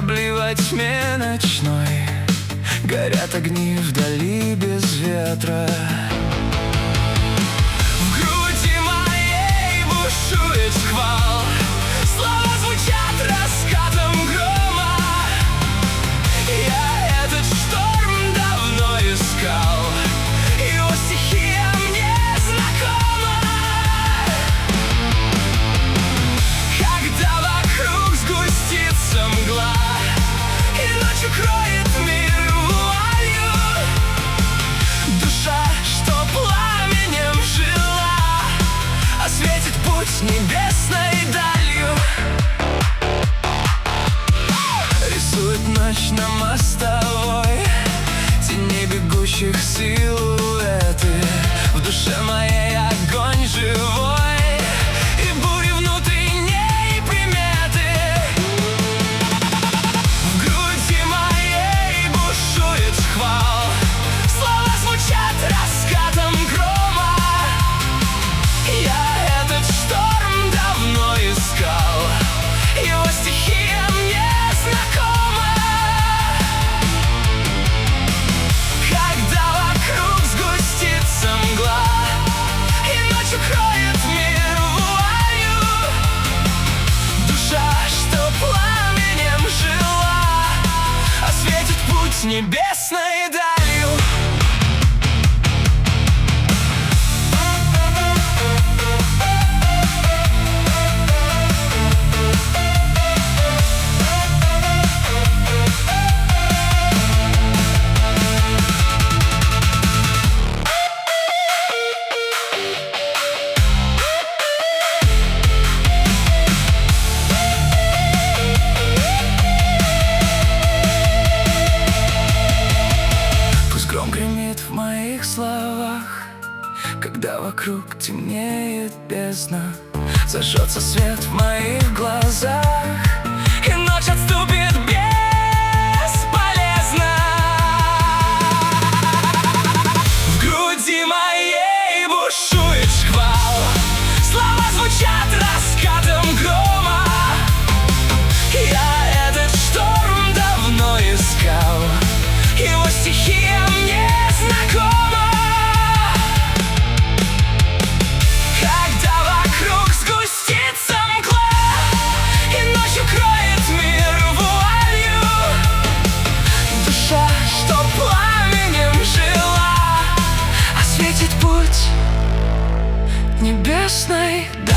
корабли во тьме ночной, горят огни вдали без ветра. В груди моей бушует шквал, слова звучат раскатом грома. Я этот шторм давно искал, его стихия мне знакома. Когда вокруг сгустится мгла и ночь укроет мир вуалью, душа, что пламенем жила, осветит путь небесной далью. Рисует ночь на мостовой тени бегущих силуэты. В душе моей огонь живой и бури внутренней приметы. В груди моей бушует шквал, слова звучат раскатом грома. Я этот шторм давно искал, его стихия мне знакома. Когда вокруг сгустится мгла и ночь укроет мир вуалью, душа, что пламенем жила, осветит путь небесной далью. Гремит в моих словах, когда вокруг темнеет бездна, зажжется свет в моих глазах, и ночь отступит бесполезно. В груди моей бушует шквал, слова звучат раскатом грома. Я этот шторм давно искал, его стихия мне знакома. Когда вокруг сгустится мгла и ночь укроет мир вуалью, душа, что пламенем жила, осветит путь небесной далью.